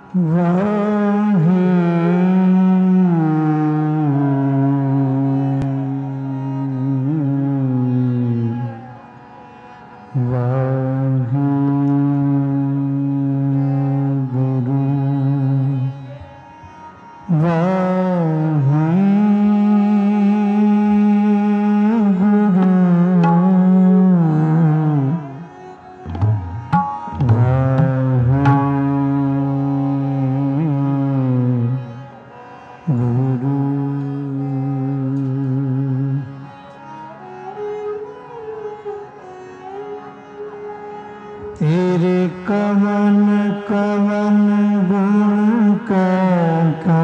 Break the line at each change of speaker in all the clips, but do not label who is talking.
तेरे कवन कवन गुण का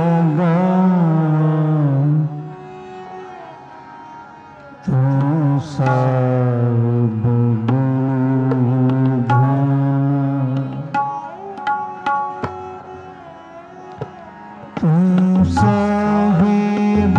गाऊं, तू सब गुण तू साहिब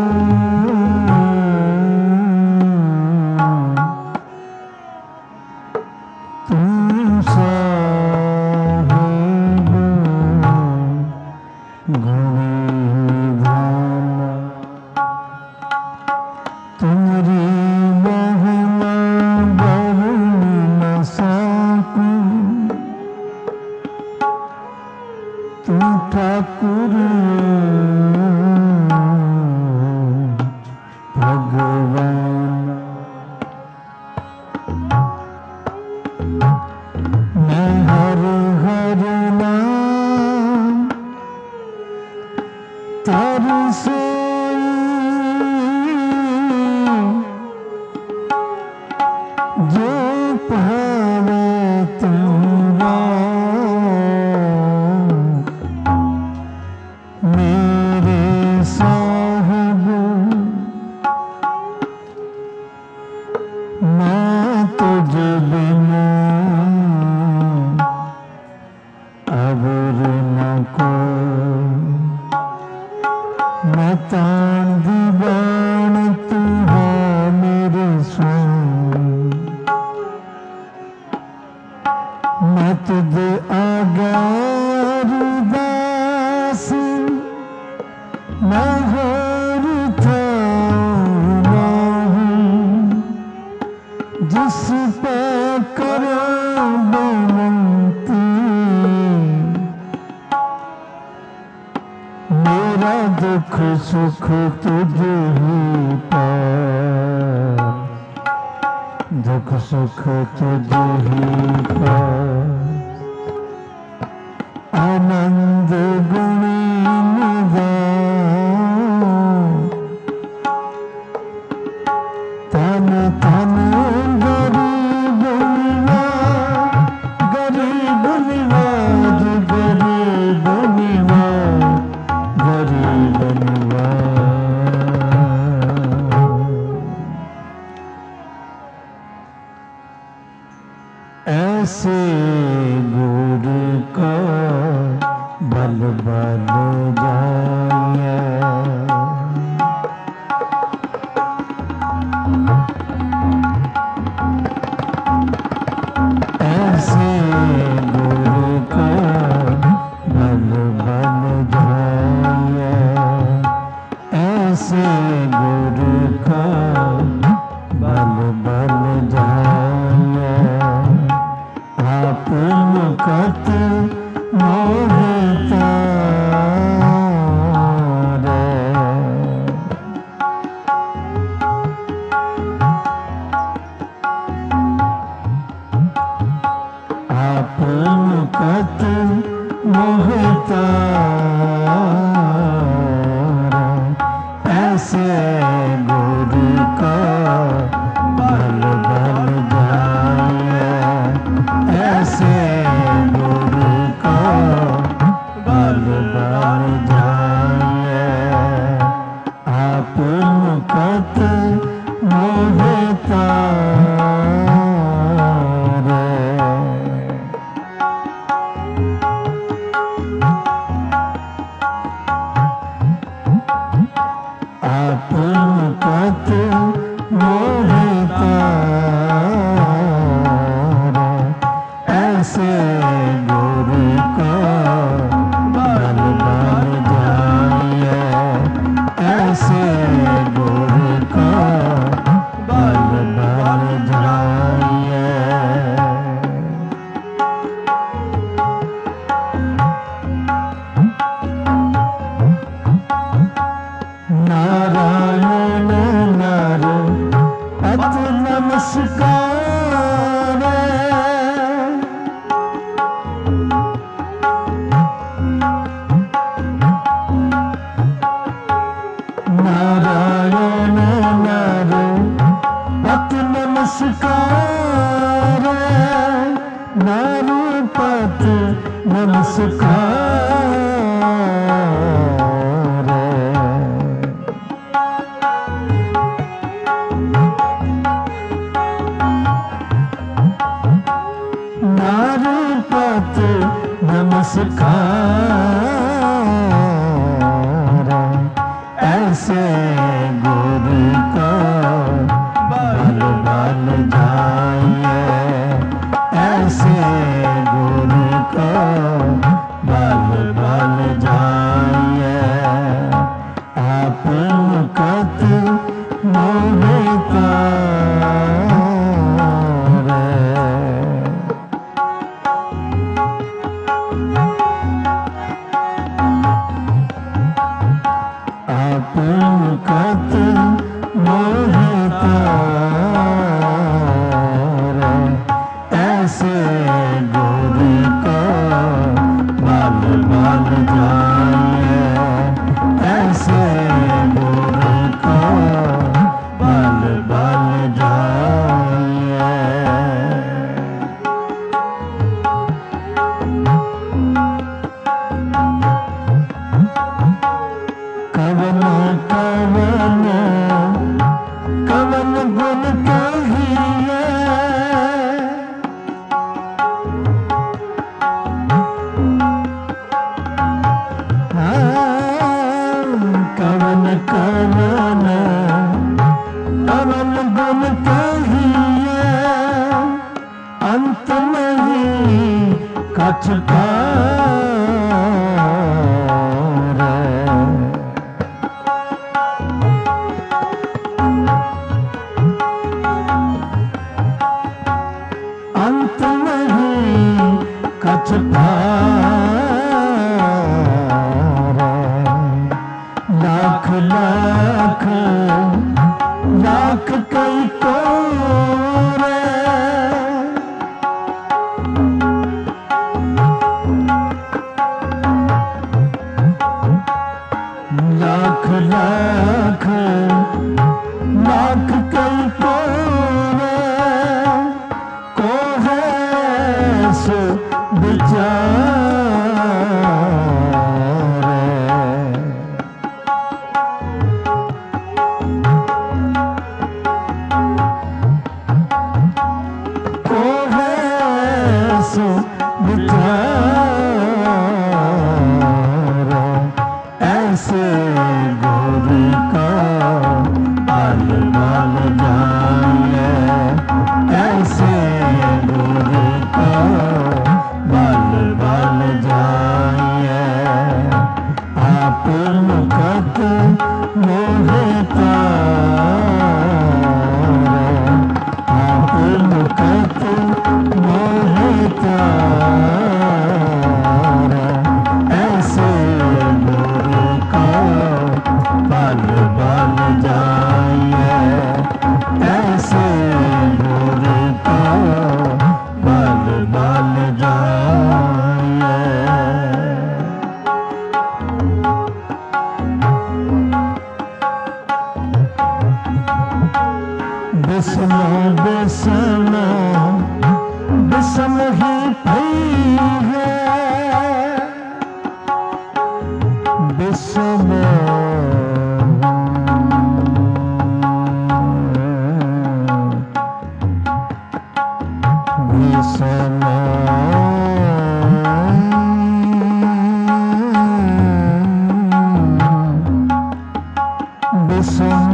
ठाकुर भगवान, मैं हर हर नाम तारू सोई, जो भावे तुमरा तान दीवान तू है मेरे स्वामी, मैं तुझे अरदास मैं होर था जिस पे करो बेनती, मेरा दुख सुख तुझे ही पास, दुख सुख तुझे ही पास, आनंद गुणी निदान, तन तन गरीब निवाज, गरीब निवाज, गरीब निवाज, गरीब ऐसे गुरु का बल बल जाए, ऐसे गुरु का बल बल जाए, ऐसे गुरु का बल बल जाए, आप मुकत मोहता रे, आप मुकत मोहता ऐसे गुरु का बल बल जाए, ऐसे गुरु का बल बल जाए, आप मुकत मोहता रे, आप मुकत मोहता रे, ऐसे गुरु का नमस्कार नारायण नारे पत नमस्कार नारू पत नमस्कार नारू पत नमस्कार ऐसे गुरु को बल बल जाइए ऐसे गुरु को बल बल जाइए आप मुकत मोहिता मुकत मोहिता ऐसे गुरु को बल बल जाइए ऐसे गुरु को बल बल जाइए कवन कवन कवन गुण कहिए कवन कवन कवन गुण कहिए अंत नहीं कछ अंत नहीं कछ लाख लाख लाख कई कोरे लाख लाख लाख कई कोरे को है सो विचार को है सो विचार ऐसे गुरु का बल बल जाइए ऐसे गुरु का बल बल जाइए आप मुकत मोहिता आप मुकत मोहिता ऐसे गुरु का बल बल जाइए ऐसे गुरु का बल बल जाइए बिसम बिसम बिसम ही भई है बिसम बिसम बिसम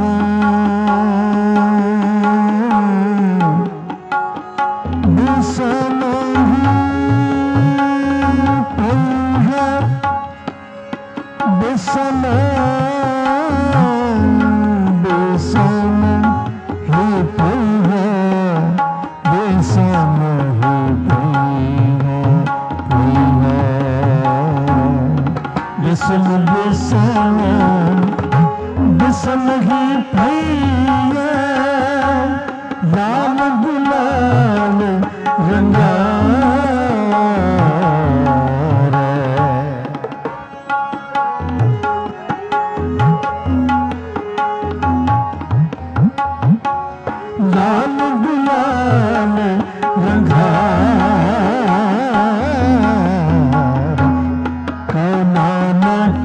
बिसम बिसम बिसम ही बिसम ही गुलाल रंगा लाल गुलाल रंगा नानक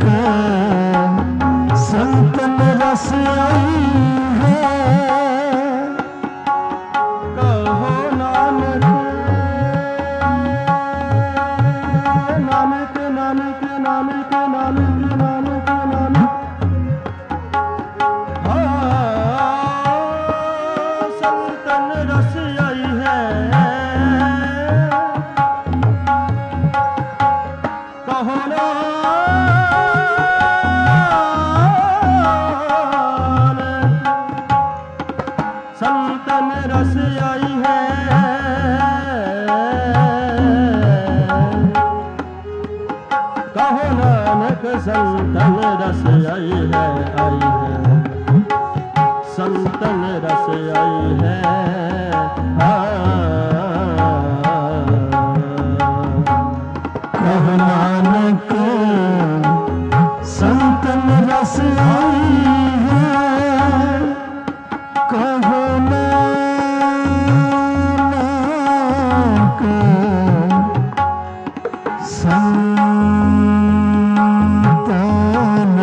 संतन रस आई है कहो नानक नानक नानक नानक नानक नानक नानक संतन रस आई है कहो संतन रस आई है कहो नानक संतन रस आई है संतन रस आई है कहो नानक संतन रस आई है कहो नानक संतन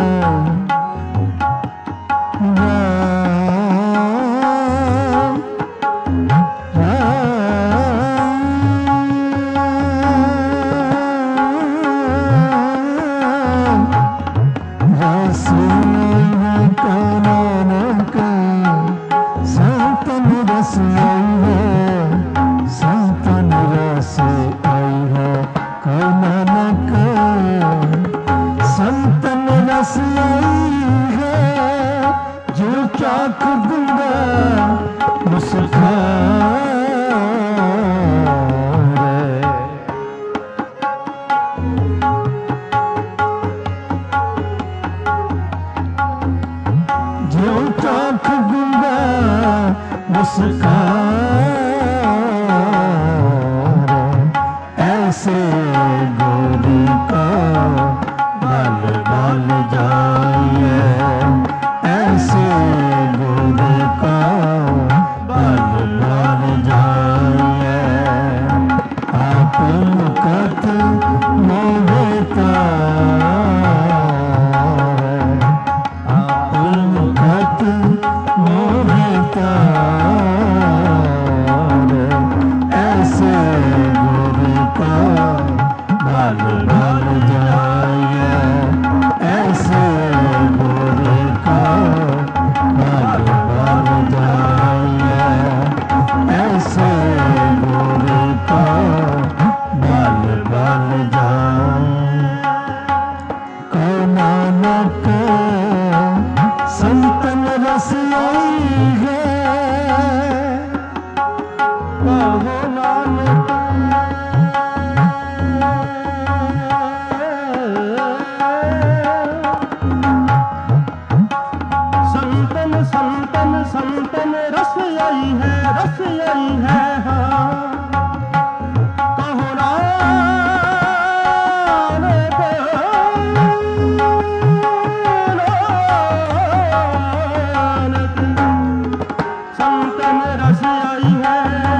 संतन रस आई है जो चाख दूंगा मुस्कान जो चाख दूंगा मुस्कान ऐसे गोरी का बाल बाल जाइए ऐसे गोरे का बाल बाल जाइए आप मुकत मोहता आप मुकत मोहता ऐसे गोरे का बाल बाल जाइए ऐसे गोरे का बाल बाल जाइए ऐसे गोरे का बाल बाल जाइए कहो नानक संतन रस आई है कहो नानक संतन रस आई है हाँ कहो नानक संतन रस आई है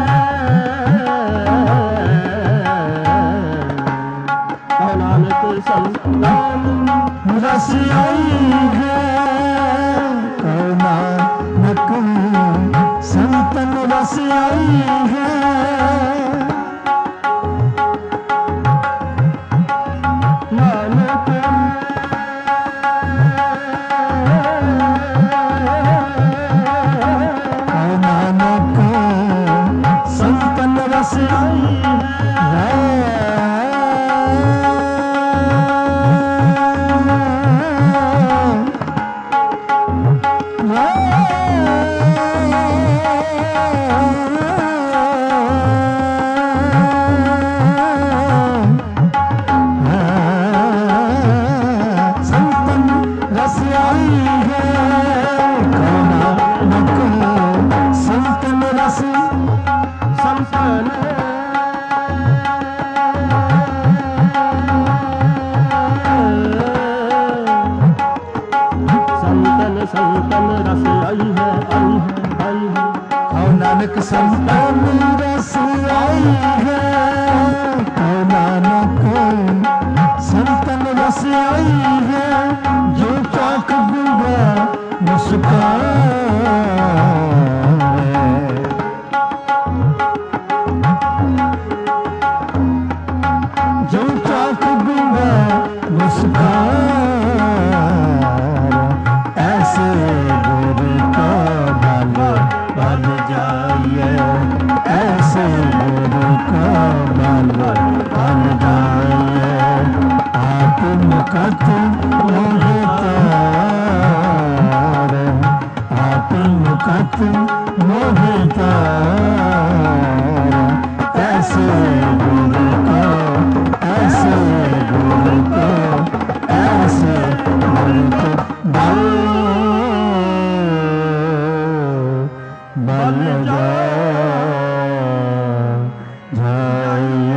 कहो नानक संतन रस आई है कहो नानक संतन रस आई है नानक नानक संतन रस आई है संतन रस संतन संतन रस आई है आई है आई है।
आओ नानक संतन रस आई है, आओ नानक संतन रस आई है, जो चाक गूंगा मुस्कान। जो चाक गूंगा मुस्कान, ऐसे गुरु को बल जाइए, ऐसे गुरु को बल जाइए। आप मुकत मोहतार, आप मुकत मोहतार, ऐसे गुरु को, ऐसे गुरु को, ऐसे गुरु को बल जाइए।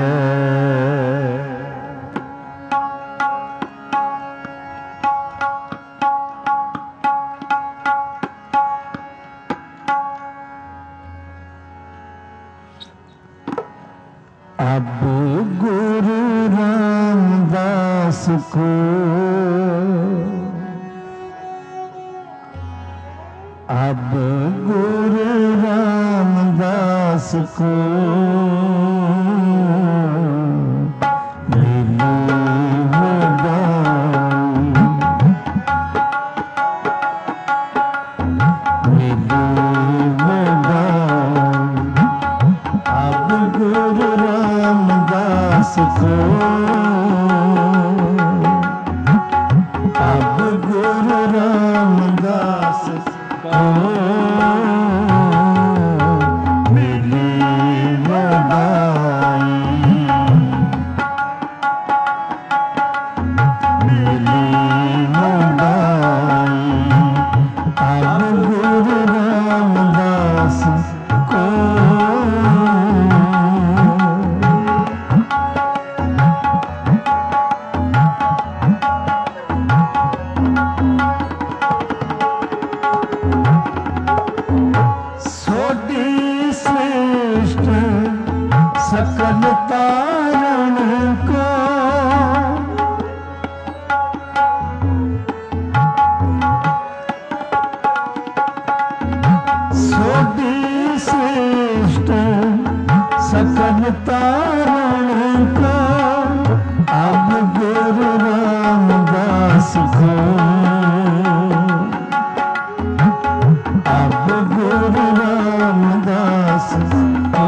अब गुरु रामदास को, अब गुरु रामदास को मिली वरदाई, मिली वरदाई। अब गुरु रामदास को, अब गुरु रामदास को मिली वरदाई, मिली वरदाई। अब गुरु रामदास को सकल तारण को, सोडी श्रेष्ठ सकल तारण को, अब गुरु रामदास को, अब गुरु रामदास को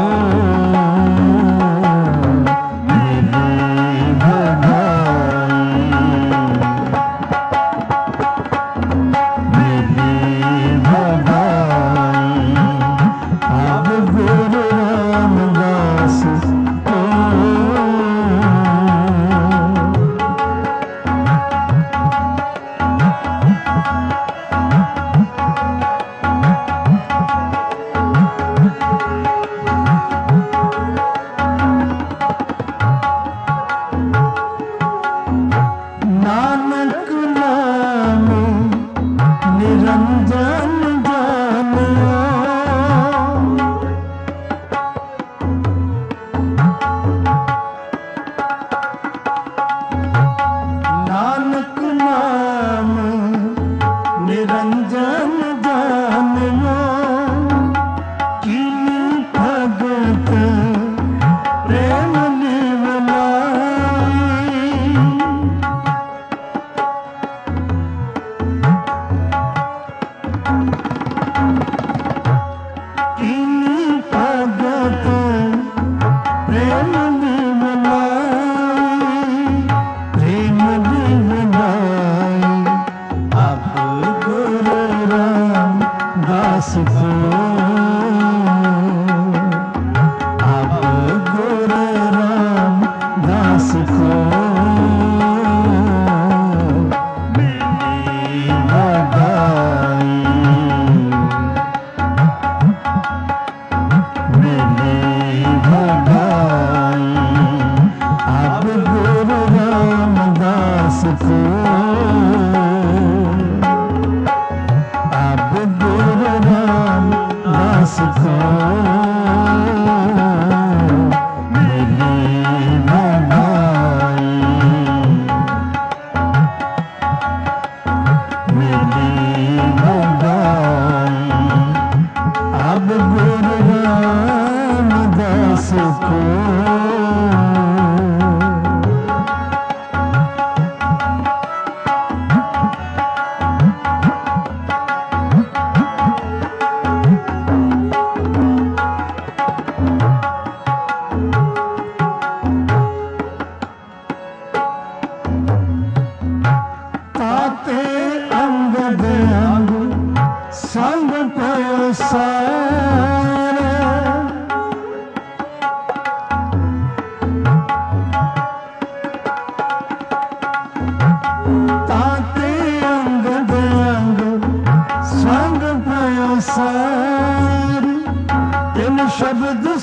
Oh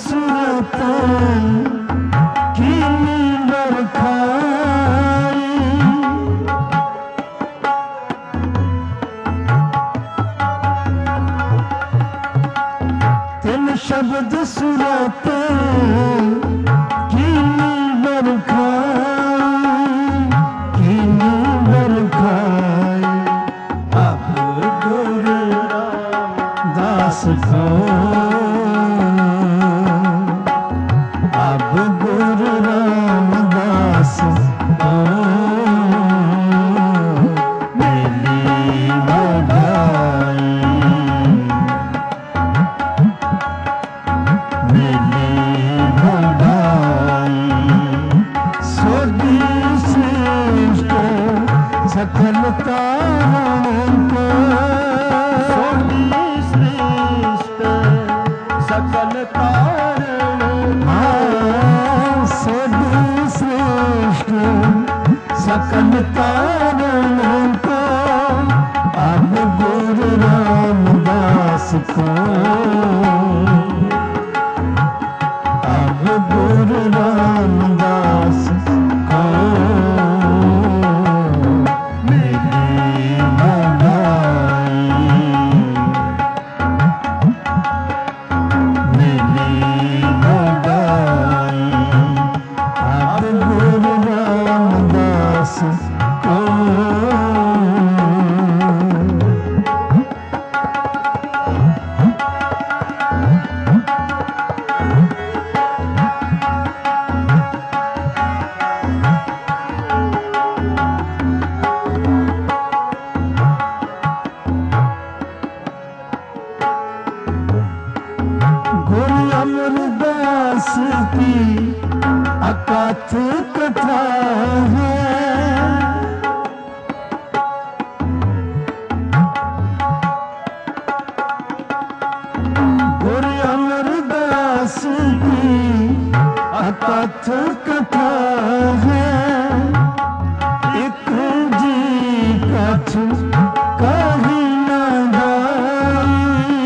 सूरत की नींदर खाई, तिन शब्द सूरत की नींदर खाई, की नींदर खाई। अब गुरु रामदास को, अब गुरु रामदास को मिली बधाई, मिली बधाई। सोडी श्रेष्ठ सकल तारण को,
सोडी श्रेष्ठ सकल तारण
सोडी श्रेष्ठ सकल तारण को, अब गुरु रामदास को, अब गुरु रामदास को मिली बधाई, मिली बधाई। अब गुरु रामदास को, गुरु अमरदास की अकथ कथा है, गुरु अमरदास की अकथ कथा है। एक जी कथ कही न जाई,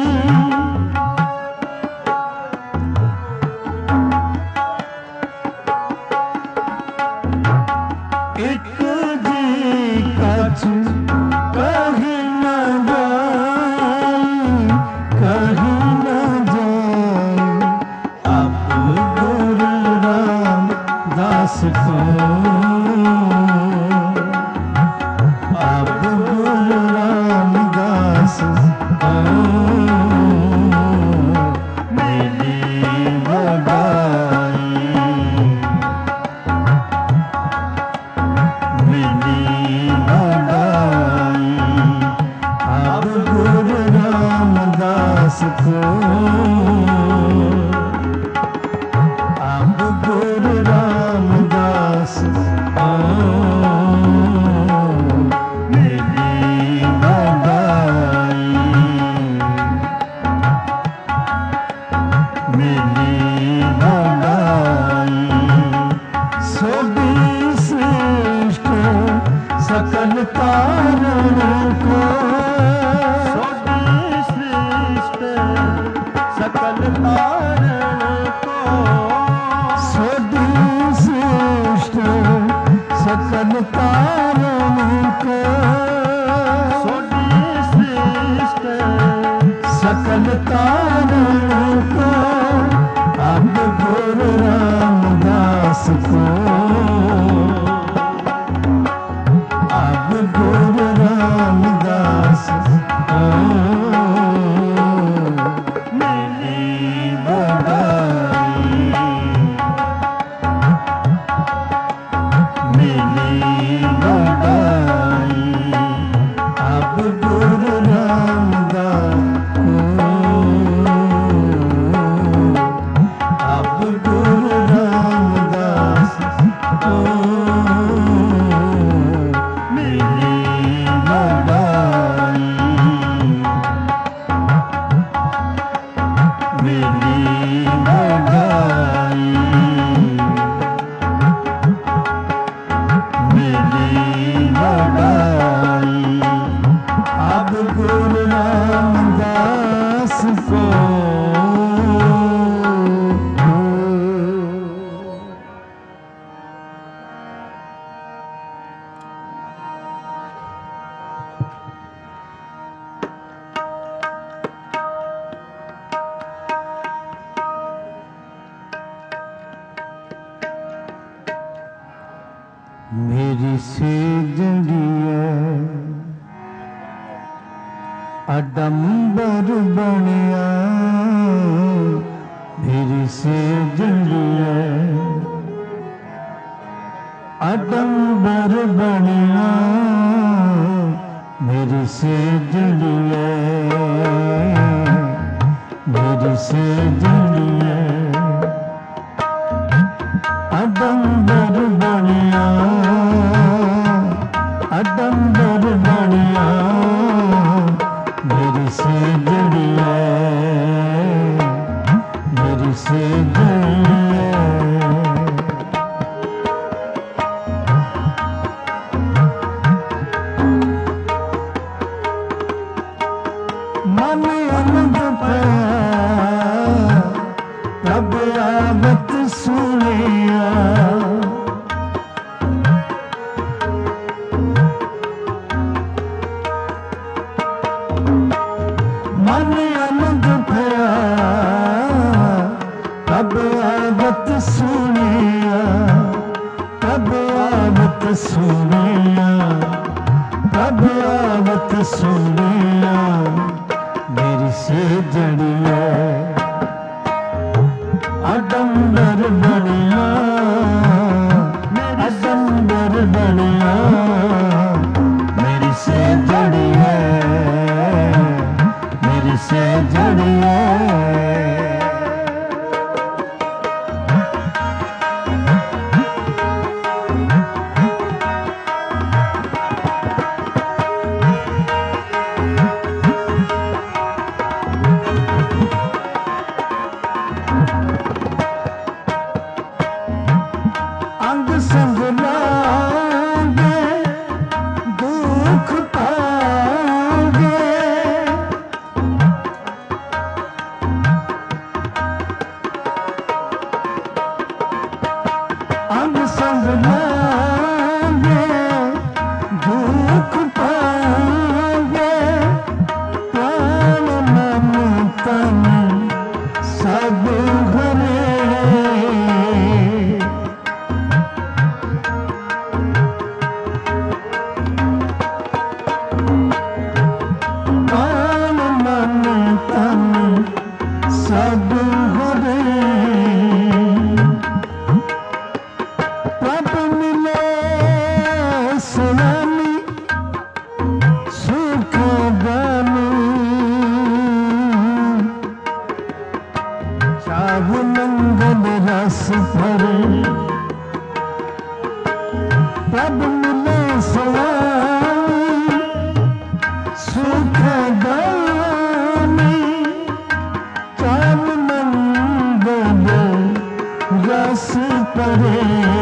एक जी कथ कही न जाई, कही न जाई। अब गुरु रामदास को, अब गुरु रामदास को मिली बधाई, मिली बधाई। अब गुरु रामदास को, अब गुरु रामदास को मिली बधाई, मिली बधाई। सोडी श्रेष्ठ सकल तारण को,
सोडी श्रेष्ठ सकल तारण को,
सोडी श्रेष्ठ सकल तारण को,
सोडी श्रेष्ठ
सकल तारण को। अब गुरु रामदास को, अब गुरु रामदास मेरी से जड़िए अडंबर बनिया मेरी से जड़िए अडंबर बनिया मेरी से जड़िए मेरी से जड़िए अडंबर बनिया अडंबर बनिया मेरी से जड़िए मेरी से जड़िए मन अनंद रब आवत सुनिया मन अनंद भया रब आवत सुनिया रब आवत सुनिया रब आवत सुनिया मेरी से जड़िया अडंबर बनिया अडंबर बनिया मेरी से जड़िया मेरी से जड़िया अंग संग लागे दुख पागे अंग संग लागे दुख पागे प्राण मन तन सब घरे सब हरे प्रभ मिले सुनामी सुख गानी चाहु मंगल रस भरे प्रभ मिले सुनामी सुख गानी रस परे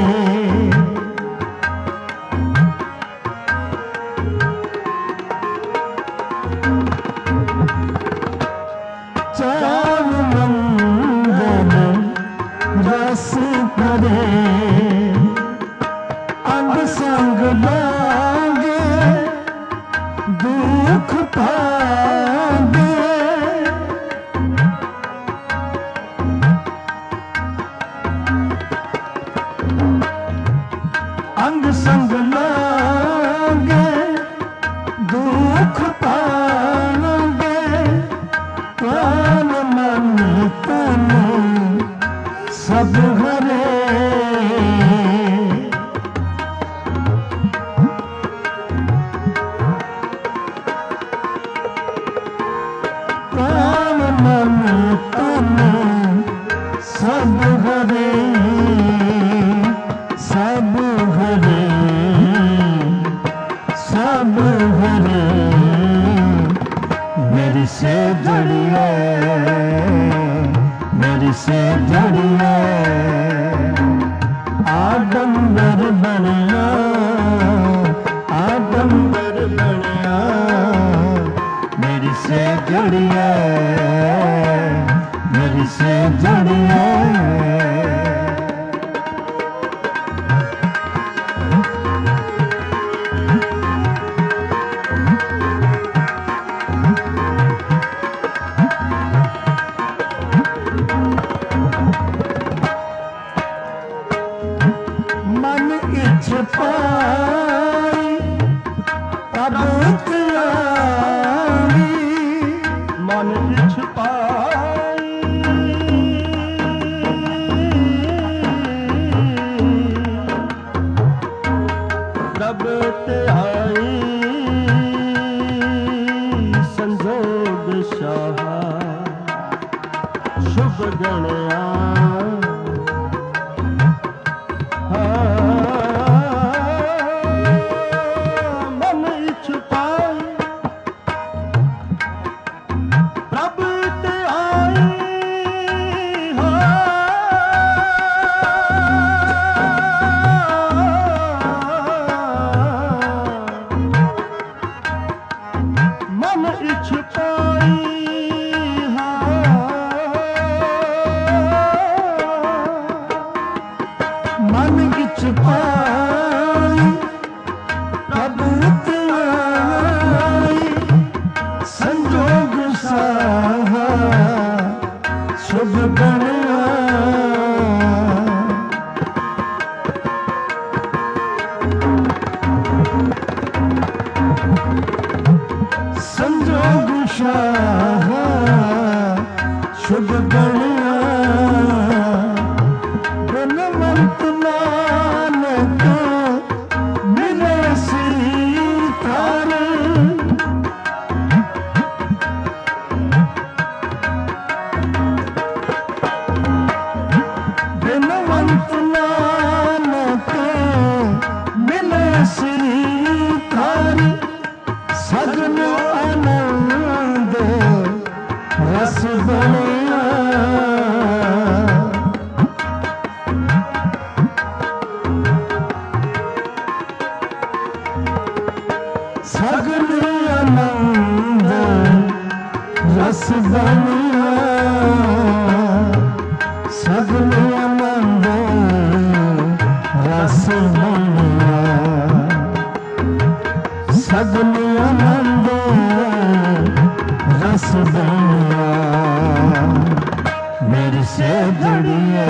चार मंगल रस परे अंग संग लागे दुख पागे अंग संग लागे दुख पागे प्राण मन तन सब हरे प्राण मन तन सब हरे सब हरे सब हरे मेरी से जड़िए मेरी से जड़िए आडंबर बनिया आडंबर बनिया मेरी से जड़िए मेरी से जड़िए संत नानक मिले श्री थारी सगन आनंद रस बनिया सगन आनंद रस बनिया सगन आनंद रस बनिया सगन आनंद रस बनिया मेरी से जड़िए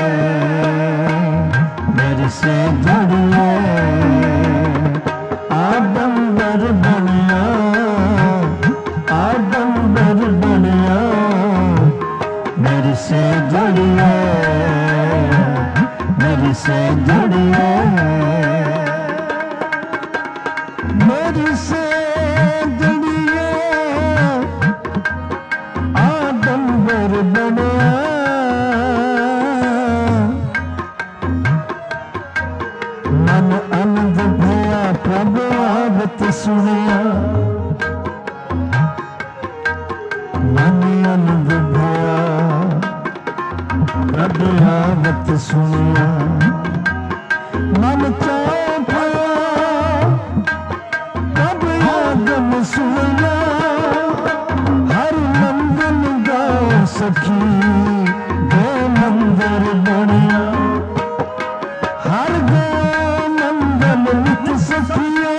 मेरी से जड़िए आडंबर बनिया आडंबर बनिया मेरी से जड़िए मेरी से जड़िए मेरी से जड़िए आडंबर बनिया मन आनंद भया प्रभु आवत सुनिया मन आनंद भया प्रभु आवत सुनिया मन चौपया प्रभु आगम सुनिया हर मंगल गाओ सखी गो मंदिर बनिया हर गो मंगल नित सखिए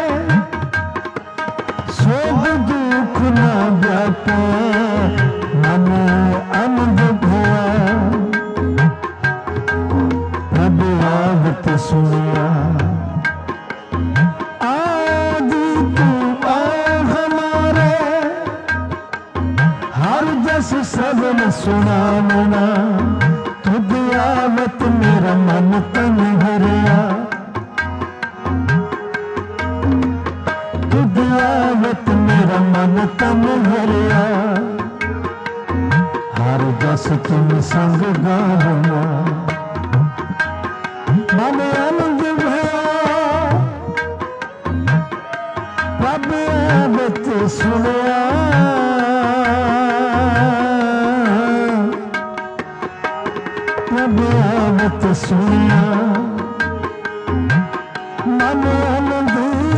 सोग दुख न व्यापे मन आनंद भया प्रभु आवत सुनिया आदि तू आ हमारे हर जस सबन सुना मना तुझ आवत मेरा मन तन भरिया तुझ आवत मेरा मन तन भरिया हर जस तुम संग गाना मन आनंद भया प्रभु आवत सुनिया प्रभु आवत सुनिया मन आनंद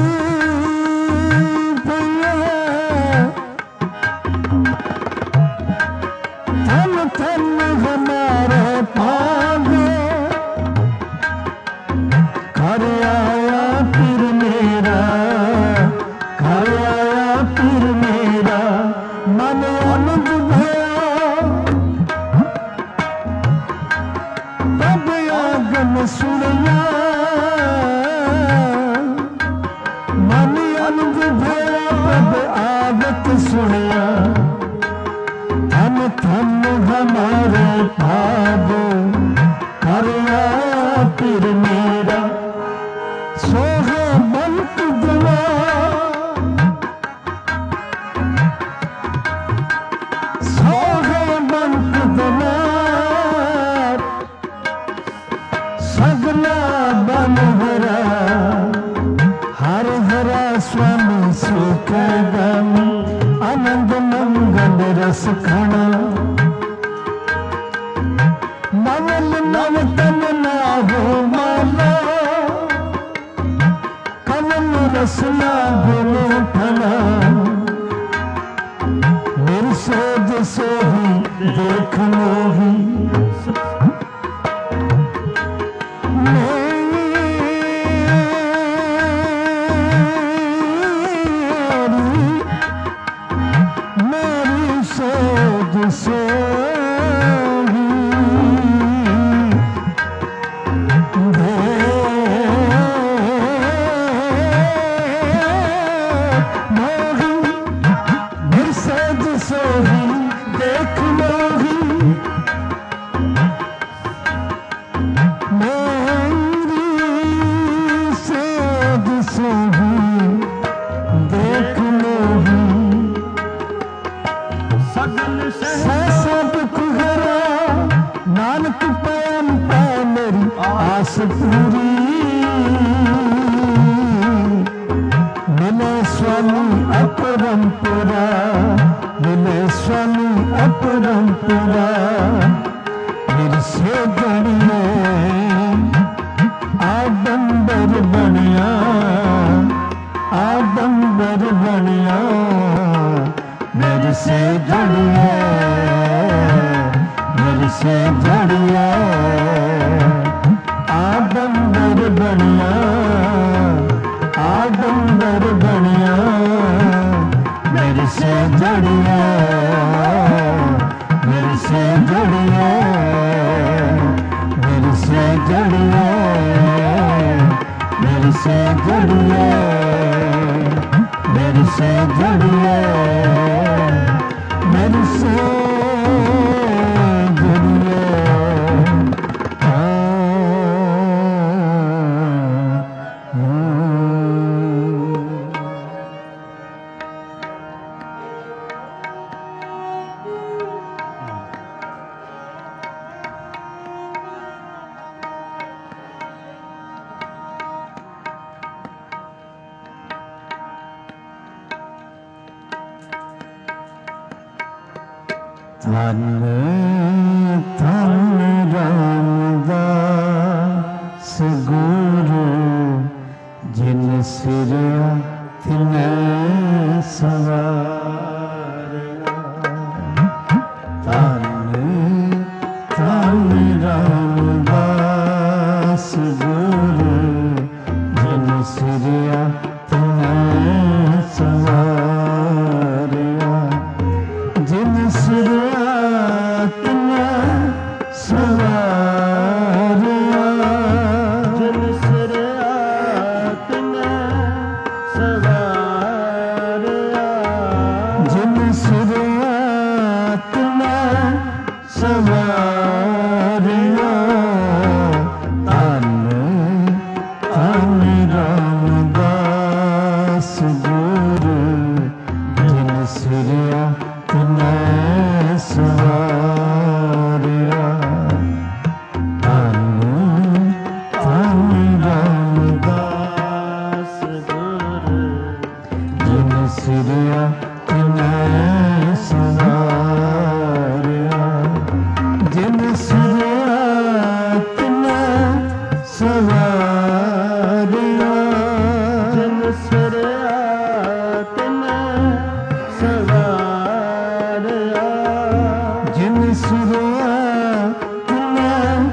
भया धन धन हमारे पागे घर आया पीर मेरा घर आया पीर मेरा मन आनंद भया प्रभु आगम सुनिया मन आनंद भया प्रभु आवत सुनिया धन धन हमारे भाग घर आया पीर मेरा सोहे बंत दुआ सोहे बंत दुआ सगला बन हरा हर हरा स्वामी सुख गम आनंद मंगल रस खाना नवल नव तन ना हो माला कमल रसना बोलो फला मेरी सोच सोही देख मोही मेरी सोच सोही आस पूरी मिले स्वामी अपरंपरा, मिले स्वामी अपरंपरा। मेरे से जड़िए आडंबर बनिया, आडंबर बनिया। मेरे से जड़िए, मेरे से जड़िए आडंबर बनिया, आडंबर बनिया। मेरे से जड़िए, मेरे से जड़िए, मेरे से जड़िए, मेरे से जड़िए, मेरे से जड़िए, मेरे से जड़िए। धन धन रामदास गुरु, जिन सिर तिने सवारया। धन धन रामदास गुरु, जिन सिर तिने सवारया। जिन सिर तिने सवारया, जिन सिर तिने सवारया, जिन सिर तिने सवारया। धन धन रामदास गुरु, जिन सिर तिने सवारया। धन धन रामदास गुरु, जिन सिर तिने सवारया। जिन सिर तिने सवारया, जिन सिर तिने सवारया। जिन सिर तिने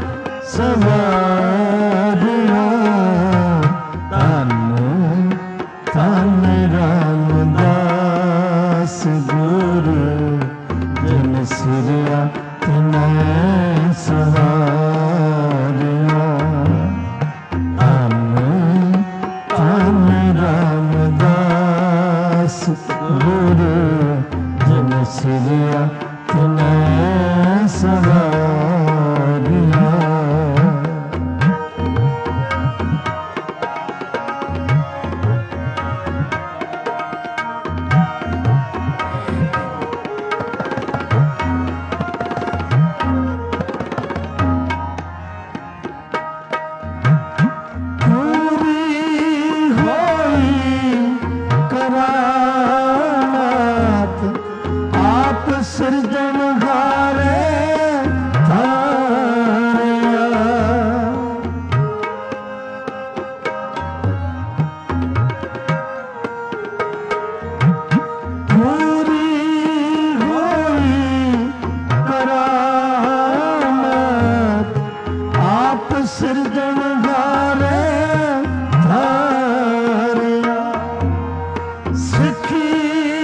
सवारया। धन धन रामदास गुरु, जिन सिर तिने सवारया। धन धन रामदास गुरु, जिन सिर तिने सवारया। सिरजनहारे धारया। पूरी हुई करामत, आप सिरजनहारे धारया। सिखी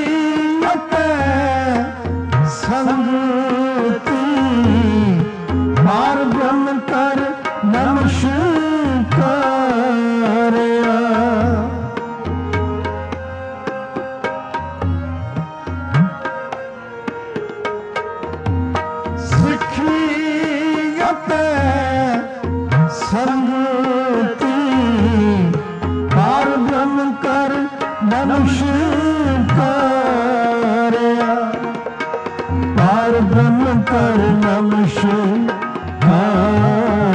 संगति पार ब्रह्म कर नमस्कारया। सिखी संगति पार ब्रह्म कर नमस्कारया। पार ब्रह्म कर नमस्कारया।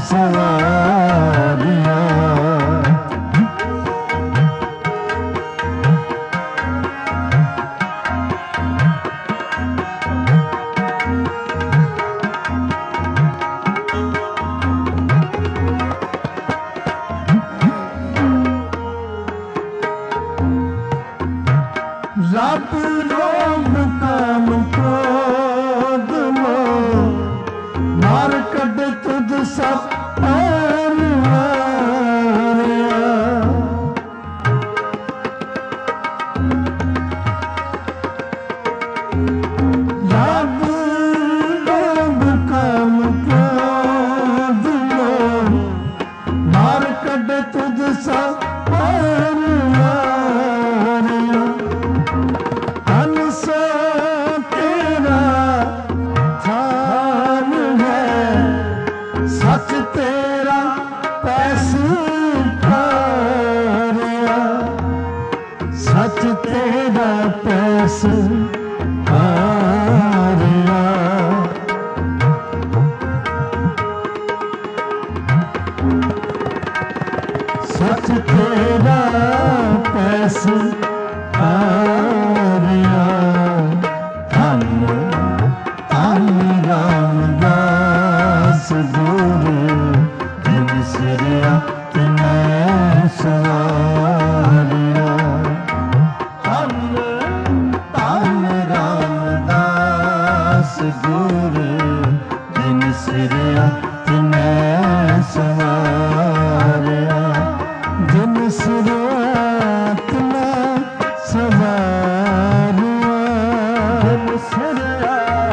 सवारिया रब रोग काम क्रोध लो मार कद तुझ सब मारिया रब रोग काम क्रोध लो मार कद तुझ सब सच तेरा पैस हारिया सच तेरा पैस हारिया सच तेरा पैस हारिया धन धन रामदास गुरु जिन सिरिया तिनै सवारिया धन धन रामदास गुरु जिन सिरिया तिनै सवारिया जिन सिरिया तिनै सवारिया जिन सिरिया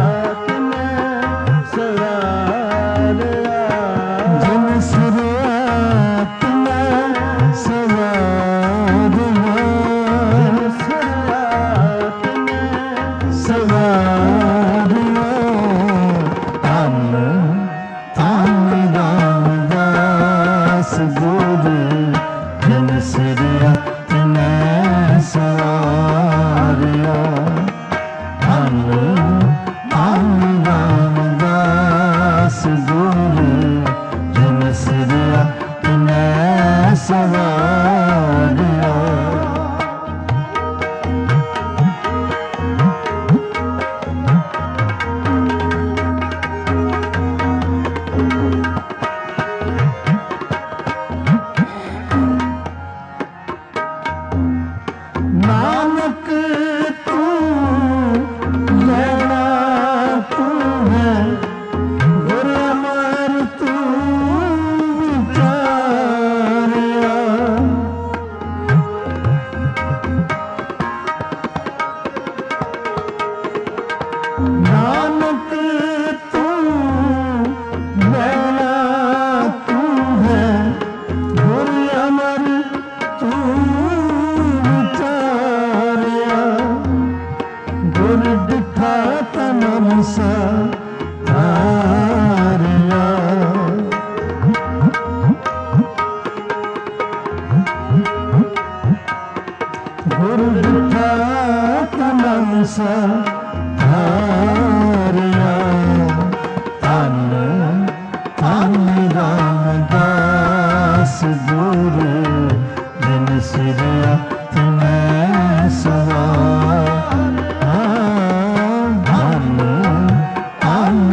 नानक तू लेना तू है गुर अमर तू विचारिया नानक तू लेना तू है गुर अमर तू गुर दिखा तनम सारिया गुर दिखा तनम सारिया धन धन रामदास गुरु जिन सिरिया तिनै सवारिया धन धन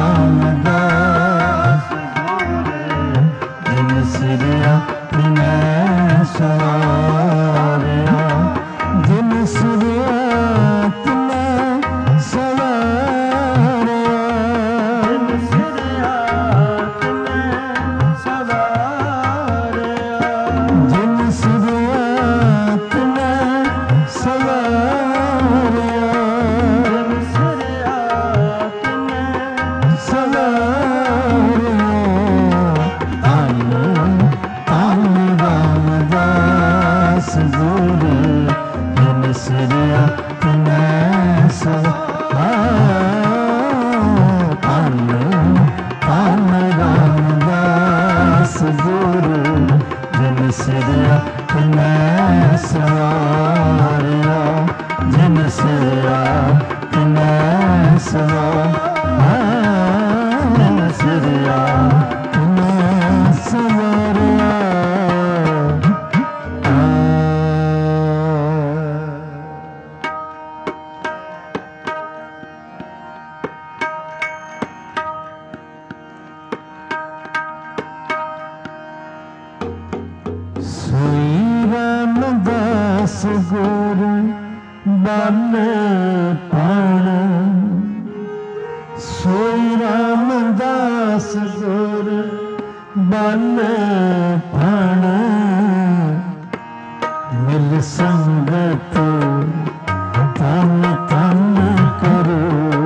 रामदास जिन सिरिया तिनै सवारिया जिन सिरिया तिनै सवारिया जिन सिरिया तिनै सवारिया जिन सिरिया तिनै सवारिया सवारिया धन धन रामदास गुरु जिन सिरिया तिनै सवारिया धन धन रामदास गुरु जिन सिरिया तिनै सवारिया जिन सिरिया तिनै सवारिया जिन सिरिया तिनै सोई रामदास गुर बन पाण, सोई रामदास गुर बन पाण, मिल संगत तन तन करो,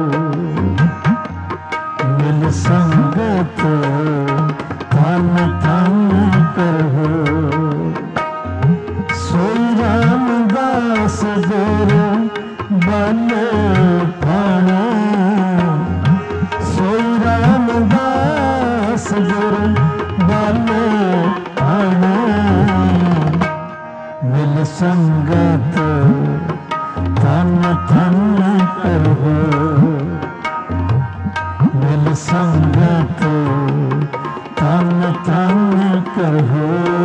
मिल संगत तन तन करो। सोई रामदास गुर बन पाण, सोई रामदास गुर बन पाण, मिल संगत तन तन करो, मिल संगत तन तन करो।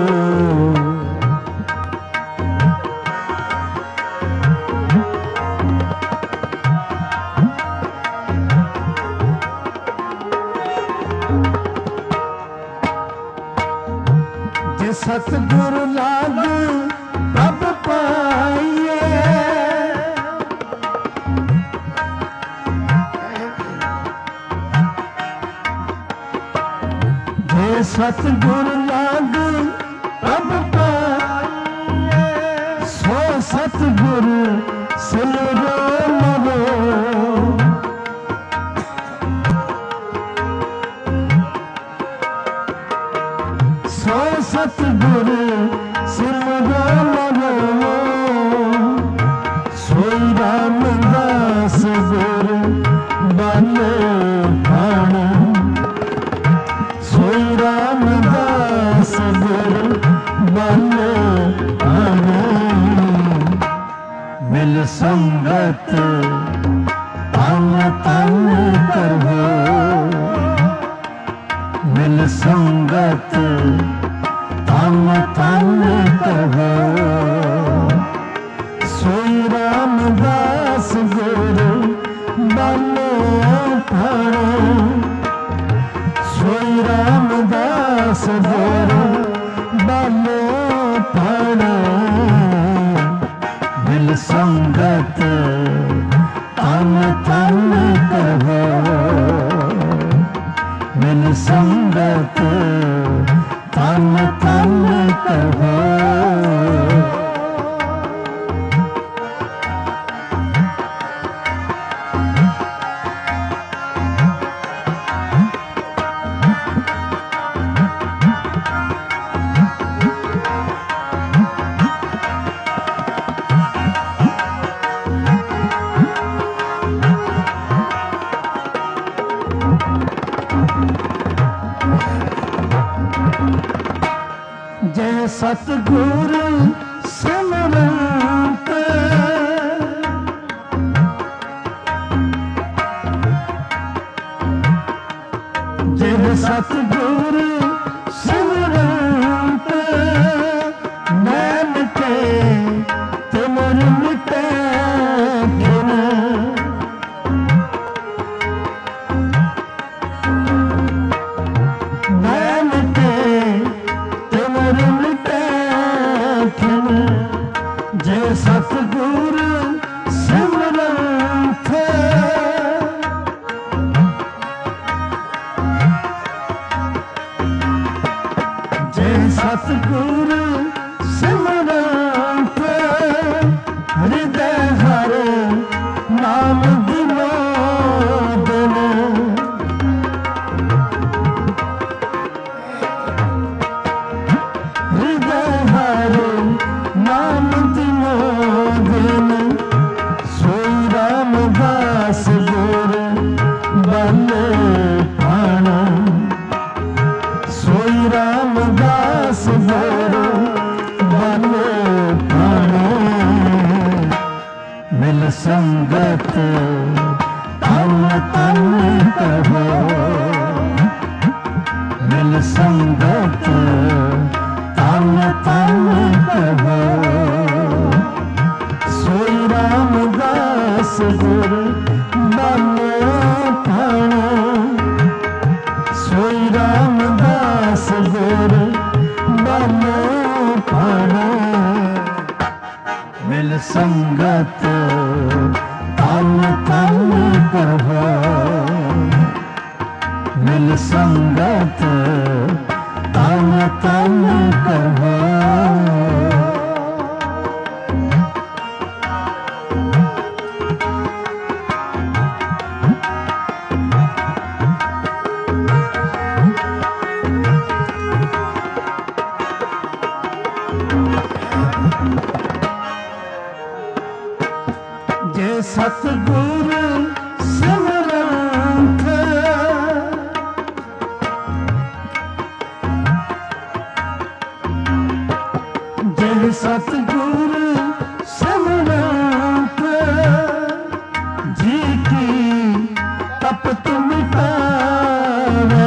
सतगुरु लाग प्रभ पाइए, जे सतगुरु लाग प्रभ पाइए, सो सतगुरु सिमरो मरो, सो सतगुरु सिमरो मरो। सोई रामदास गुर बन पाण, सोई रामदास गुर बन पाण, मिल संगत तन तन करो, मिल संगत तन तन करो। सोई रामदास गुर बन पाण, सोई रामदास गुर बन पाण, मिल संगत तन तन करो, मिल संगत तन तन करो। जय सतगुरु सिमरंत, जय सतगुरु सिमरंत, नैन के तिमिर मिटे घिन, नैन के तिमिर मिटे घिन, जय सतगुरु सिमरंत, जय सतगुरु सिमरंत, हृदय हर नाम दिनो दिन, हृदय हर नाम दिनो दिन। सोई रामदास गुर बन पाण, सोई रामदास गुर बन पाण, मिल संगत तन तन करो, मिल संगत तन तन करो। सोई रामदास गुर बन पाण, सोई रामदास गुर बन संगत तन तन कहो, मिल संगत तन तन कहो। जे सतगुरु सिमरन जे सतगुरु सिमरन जी की तपत मिटावे,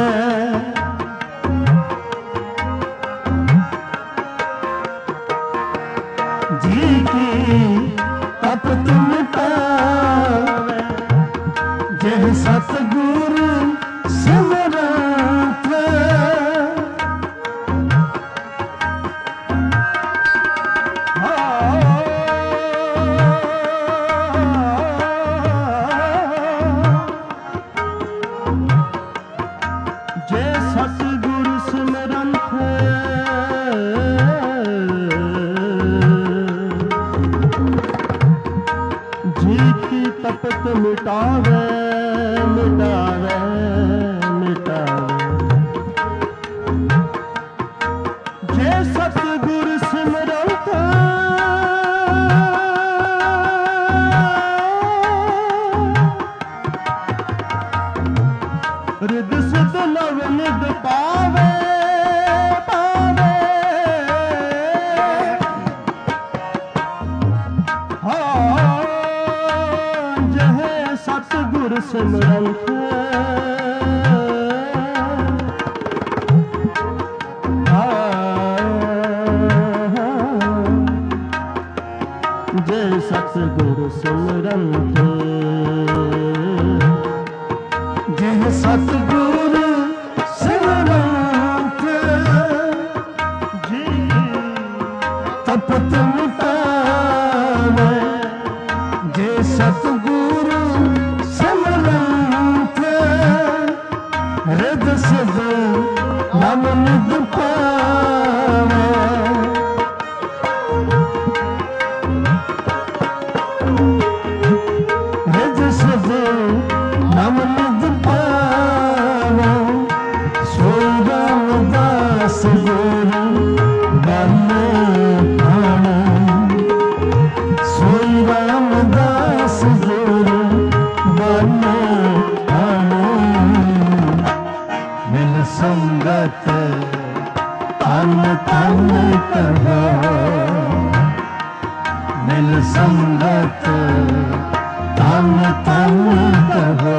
जी की तपत मिटावे, जे सतगुरु सिमरन जे सतगुरु सिमरन जी की तपत मिटावे मिटावे मिटावे, जे सतगुरु सिमरन रिद सिद्ध नव निध पावे पावे, हाँ जह सतगुरु सिमरन जय सतगुरु सिमरन जय सतगुरु सिमरन जी तपत मिटावे, जय सतगुरु सिमरन हृद सिद्ध नाम निध पावे, हृद सिद्ध नाम निध पावे, सोई रामदास गुरु बन आना, सोई रामदास गुरु बन आना, मिल संगत तन तन कहो, मिल संगत तन तन कहो,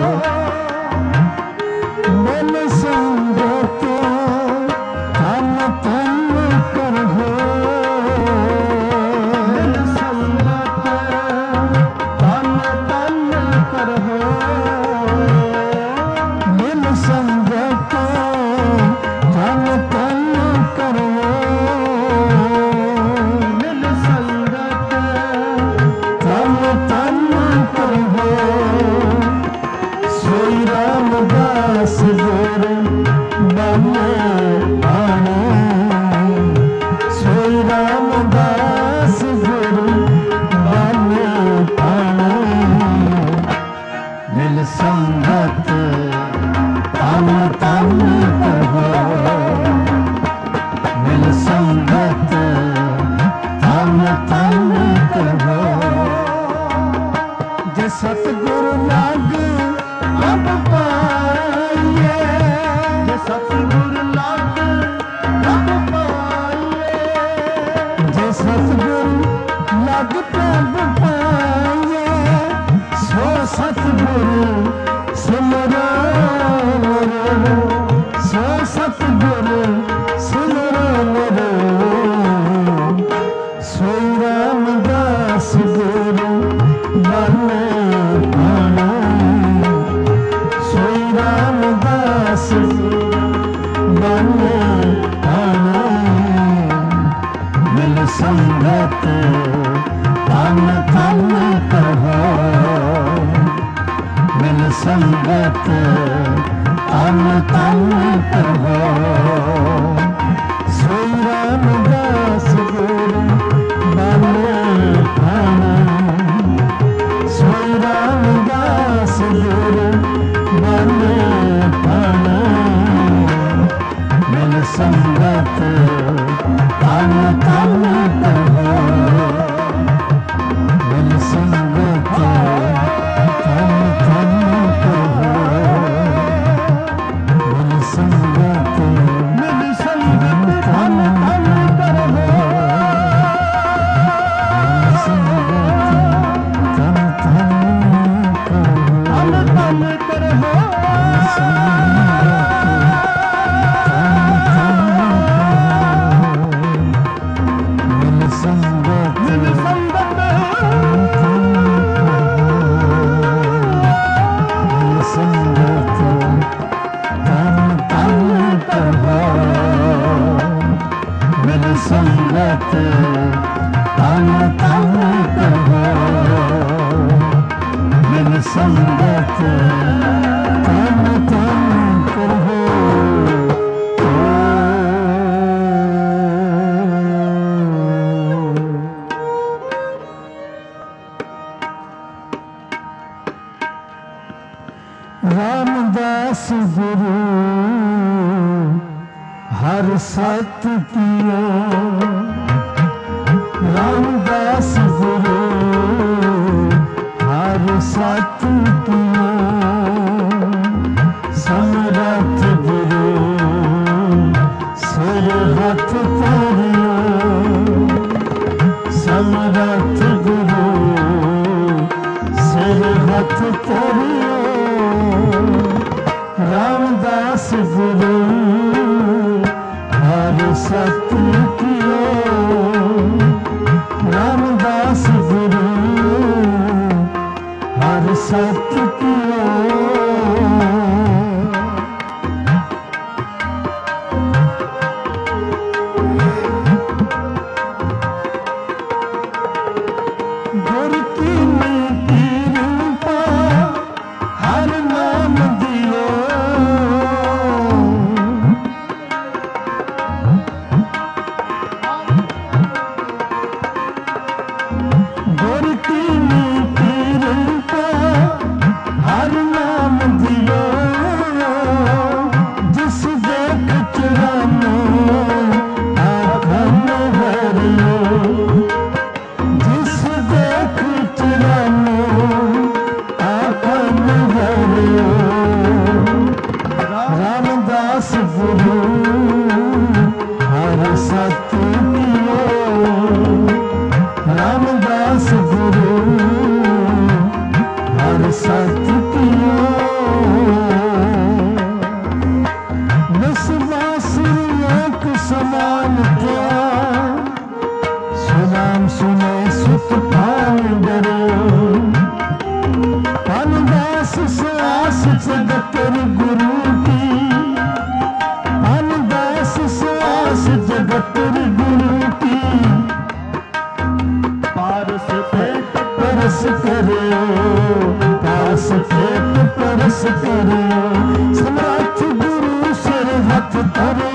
मिल संगत तन तन कहो, मिल संगत तन तन कहो, मिल संगत तन तन करो, मिल संगत तन तन करो, संगत तन तन कहो मिल संगत तन तन कहो मिल संगत तन तन कहो संगत तन तन कहो मिल संगत तन तन कहो रामदास गुरु हर सत किया रामदास गुरु हर सत किया समरथ गुरु सिर हाथ धरिया समरथ गुरु सिर हाथ धरिया रामदास गुरु हर सत किया रामदास गुरु हर सत किया गुर की नीति रूपा हर नाम दियो गुर की नीति रूपा हर नाम दियो जिस देख चुरानो आँखन भरियो जिस देख चुरानो आँखन भरियो रामदास गुरु हर सत कियो रामदास गुरु हर सत कियो निस्वासिक समान क्या सुनाम सुने सुत पान डरो पानदास से आस जगत गुरु की पानदास से आस जगत गुरु की परस करो पास पेट परस करो समरथ गुरु सिर हाथ धरो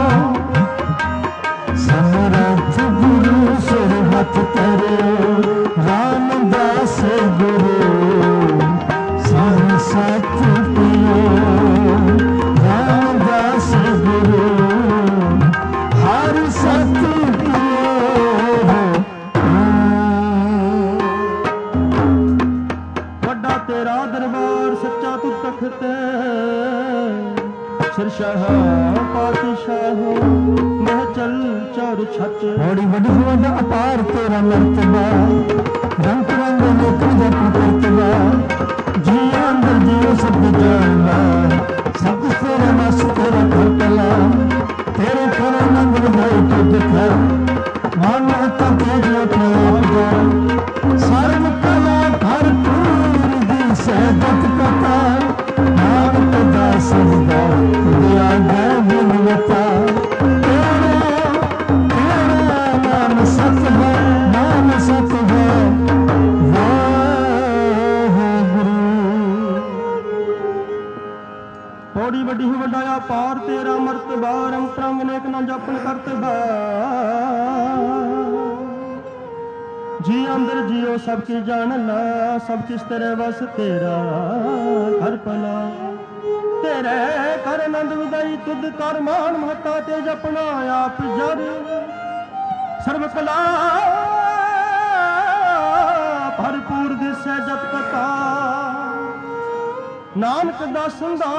समरथ गुरु सिर हाथ धरो रामदास गुरु सर सत पियो रामदास गुरु हर सत
तेरा दरबार सच्चा तू तख्त सिरशाह पातशाह मह चल चार छत
बड़ी बड़ी हुआ अपार तेरा मर्तबा रंग रंग लोक जप करतबा जी अंदर जियो सब जानना सब तेरा नस तेरा भरतला तेरे करो नंद भाई तो दिखा मानो तक जो तेरा सर्व कला भरपूर दी सहदत कथा नाम तदा सजदा दिया गया बिनवता तेरा नाम सत है नाम सत है वाहेगुरु
बड़ी बड़ी ही वडाया पार तेरा मर्तबा रंग प्रंग नेक ना जपन करतबा जी अंदर जियो सबकी जान ला सब किस तरह बस तेरा घर पला ਤੇਰੇ ਕਰ ਆਨੰਦ ਵਿਦਾਈ ਤੁਧ ਕਰ ਮਾਨ ਮਹਤਾ ਤੇ ਜਪਣਾ ਆਪ ਜਰ ਸਰਬ ਕਲਾ ਭਰਪੂਰ ਦਿਸੈ ਜਤ ਕਥਾ ਨਾਨਕ ਦਾਸਨ ਦਾ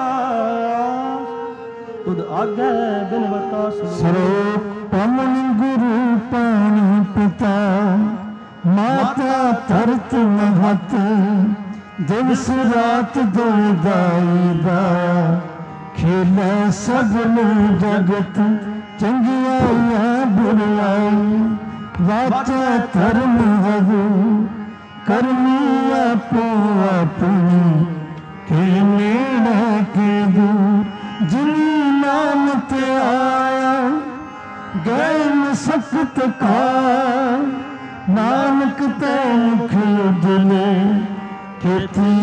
ਤੁਧ ਆਗੇ ਬਿਨਵਤਾ
ਸਰੋ ਪਵਨ ਗੁਰੂ ਪਾਣੀ ਪਿਤਾ ਮਾਤਾ ਧਰਤ ਮਹਤ ਦਿਵਸ ਰਾਤ ਦੁਇਦਾਈ ਦਾ ਖੇਲਾ ਸਗਲ ਜਗਤ ਚੰਗਿਆਈਆਂ ਬੁਰਾਈ ਵਾਚਾ ਧਰਮ ਹਵੂ ਕਰਮੀ ਆਪੋ ਆਪਣੀ ਕੇ ਨੇੜੇ ਕੇ ਦੂਰ ਜਿਨੀ ਨਾਮ ਤੇ ਆਇਆ ਗਏ ਮਸਕਤ ਕਾ ਨਾਨਕ ਤੇ ਮੁਖ ਉਜਲੇ ਕੀਤੀ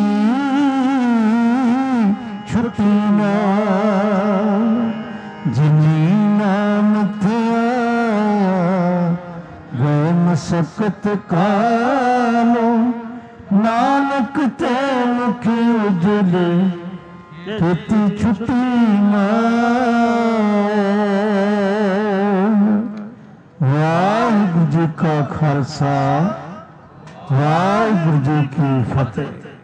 ਛੁੱਟੀ ਨਾ ਜਿਨੀ ਨਾਮ ਤੇ ਆਇਆ ਗਏ ਮਸਕਤ ਕਾਲੋ ਨਾਨਕ ਤੇ ਮੁਖ ਉਜਲੇ ਕੀਤੀ ਛੁੱਟੀ ਨਾ ਵਾਹਿਗੁਰੂ ਜੀ ਕਾ ਖਾਲਸਾ ਵਾਹਿਗੁਰੂ ਜੀ ਕੀ ਫਤਿਹ।